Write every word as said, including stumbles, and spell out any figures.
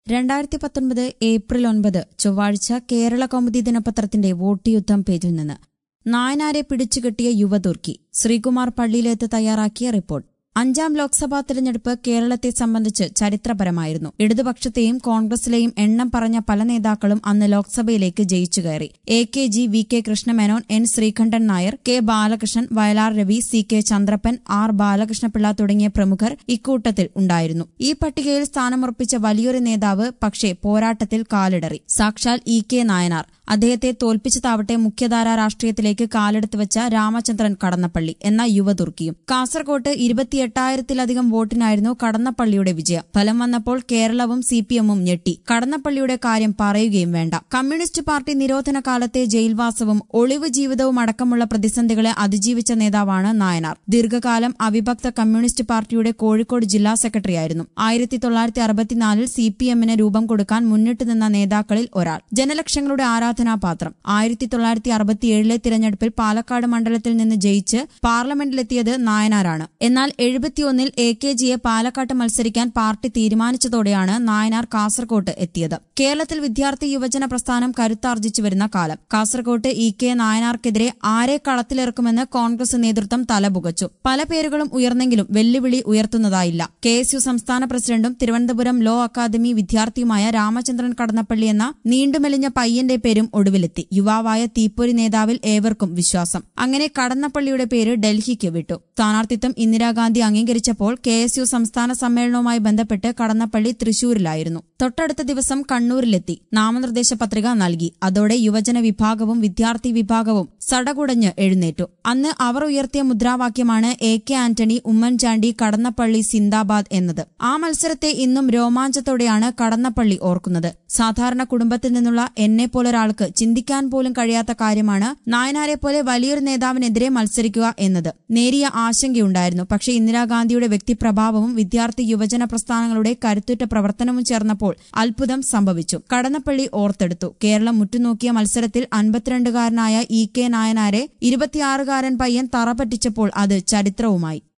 രണ്ടായിരത്തി പത്തൊൻപത് ഏപ്രിൽ ഒൻപത് ചൊവ്വാഴ്ച കേരള കൗമുദി ദിനപത്രത്തിന്റെ വോട്ട് യുദ്ധം പേജിൽ നിന്ന് നായനാരെ പിടിച്ചുകെട്ടിയ യുവതുർക്കി ശ്രീകുമാർ പള്ളിയിലേത്ത് തയ്യാറാക്കിയ റിപ്പോർട്ട്. അഞ്ചാം ലോക്സഭാ തെരഞ്ഞെടുപ്പ് കേരളത്തെ സംബന്ധിച്ച് ചരിത്രപരമായിരുന്നു. ഇടതുപക്ഷത്തെയും കോൺഗ്രസിലെയും എണ്ണം പറഞ്ഞ പല നേതാക്കളും അന്ന് ലോക്സഭയിലേക്ക് ജയിച്ചു കയറി. A K G, V K Krishna Menon, N Sreekantan Nair, K Balakrishnan, Vayalar Ravi, C K Chandrappan, R Balakrishna Pillai തുടങ്ങിയ പ്രമുഖർ ഇക്കൂട്ടത്തിൽ ഉണ്ടായിരുന്നു. ഈ പട്ടികയിൽ സ്ഥാനമുറപ്പിച്ച വലിയൊരു നേതാവ് പക്ഷേ പോരാട്ടത്തിൽ കാലിടറി. സാക്ഷാൽ ഇ കെ നായനാർ. അദ്ദേഹത്തെ തോൽപ്പിച്ചതാവട്ടെ മുഖ്യധാരാ രാഷ്ട്രീയത്തിലേക്ക് കാലെടുത്ത് വെച്ച രാമചന്ദ്രൻ കടന്നപ്പള്ളി എന്ന യുവതുർക്കിയും. കാസർകോട്ട് ഇരുപത്തിയെട്ടായിരത്തിലധികം വോട്ടിനായിരുന്നു കടന്നപ്പള്ളിയുടെ വിജയം. ഫലം വന്നപ്പോൾ കേരളവും സി പി എമ്മും ഞെട്ടി. കടന്നപ്പള്ളിയുടെ കാര്യം പറയുകയും വേണ്ട. കമ്മ്യൂണിസ്റ്റ് പാർട്ടി നിരോധന കാലത്തെ ജയിൽവാസവും ഒളിവ് ജീവിതവും അടക്കമുള്ള പ്രതിസന്ധികളെ അതിജീവിച്ച നേതാവാണ് നായനാർ. ദീർഘകാലം അവിഭക്ത കമ്മ്യൂണിസ്റ്റ് പാർട്ടിയുടെ കോഴിക്കോട് ജില്ലാ സെക്രട്ടറിയായിരുന്നു. ആയിരത്തി തൊള്ളായിരത്തി അറുപത്തിനാലിൽ സി പി എമ്മിന് രൂപം കൊടുക്കാൻ മുന്നിട്ട് നിന്ന നേതാക്കളിൽ ഒരാൾ. ജനലക്ഷങ്ങളുടെ ആരാധനാപാത്രം. ആയിരത്തി തൊള്ളായിരത്തി അറുപത്തിയേഴിലെ തിരഞ്ഞെടുപ്പിൽ പാലക്കാട് മണ്ഡലത്തിൽ നിന്ന് ജയിച്ച് പാർലമെന്റിലെത്തിയത് നായനാരാണ്. എന്നാൽ എഴുപത്തിയൊന്നിൽ എ കെ ജിയെ പാലക്കാട്ട് മത്സരിക്കാൻ പാർട്ടി തീരുമാനിച്ചതോടെയാണ് നായനാർ കാസർകോട്ട് എത്തിയത്. കേരളത്തിൽ വിദ്യാർത്ഥി യുവജന പ്രസ്ഥാനം കരുത്താർജിച്ചു വരുന്ന കാലം. കാസർകോട്ട് ഇ കെ നായനാർക്കെതിരെ ആരെ കളത്തിലിറക്കുമെന്ന് കോൺഗ്രസ് നേതൃത്വം തലപുകച്ചു. പല പേരുകളും ഉയർന്നെങ്കിലും വെല്ലുവിളി ഉയർത്തുന്നതായില്ല. കെ എസ് യു സംസ്ഥാന പ്രസിഡന്റും തിരുവനന്തപുരം ലോ അക്കാദമി വിദ്യാർത്ഥിയുമായ രാമചന്ദ്രൻ കടന്നപ്പള്ളി എന്ന നീണ്ടുമെലിഞ്ഞ പയ്യന്റെ പേരും ഒടുവിലെത്തി. യുവാവായ തീപ്പൊരി നേതാവിൽ ഏവർക്കും വിശ്വാസം. അങ്ങനെ കടന്നപ്പള്ളിയുടെ പേര് ഡൽഹിക്ക് വിട്ടു. സ്ഥാനാർത്ഥിത്വം ഇന്ദിരാഗാന്ധി അംഗീകരിച്ചപ്പോൾ കെ എസ് യു സംസ്ഥാന സമ്മേളനവുമായി ബന്ധപ്പെട്ട് കടന്നപ്പള്ളി തൃശൂരിലായിരുന്നു. തൊട്ടടുത്ത ദിവസം കണ്ണൂരിലെത്തി നാമനിർദ്ദേശ പത്രിക നൽകി. അതോടെ യുവജന വിഭാഗവും വിദ്യാർത്ഥി വിഭാഗവും സടകുടഞ്ഞ് എഴുന്നേറ്റു. അന്ന് അവർ ഉയർത്തിയ മുദ്രാവാക്യമാണ് എ കെ ആന്റണി, ഉമ്മൻചാണ്ടി, കടന്നപ്പള്ളി സിന്ദാബാദ് എന്നത്. ആ മത്സരത്തെ ഇന്നും രോമാഞ്ചത്തോടെയാണ് കടന്നപ്പള്ളി ഓർക്കുന്നത്. സാധാരണ കുടുംബത്തിൽ നിന്നുള്ള എന്നെ പോലൊരാൾക്ക് ചിന്തിക്കാൻ പോലും കഴിയാത്ത കാര്യമാണ് നായനാരെ പോലെ വലിയൊരു നേതാവിനെതിരെ മത്സരിക്കുക എന്നത്. നേരിയ ആശങ്കയുണ്ടായിരുന്നു. പക്ഷേ ഇന്ദിരാഗാന്ധിയുടെ വ്യക്തിപ്രഭാവവും വിദ്യാർത്ഥി യുവജന പ്രസ്ഥാനങ്ങളുടെ കരുത്തുറ്റ പ്രവർത്തനവും ചേർന്നപ്പോൾ അത്ഭുതം സംഭവിച്ചു. കടന്നപ്പള്ളി ഓർത്തെടുത്തു. കേരളം ഉറ്റുനോക്കിയ മത്സരത്തിൽ അൻപത്തിരണ്ടുകാരനായ ഇ കെ നായനാരെ ഇരുപത്തിയാറുകാരൻ പയ്യൻ തറ പറ്റിച്ചപ്പോൾ അത് ചരിത്രവുമായി.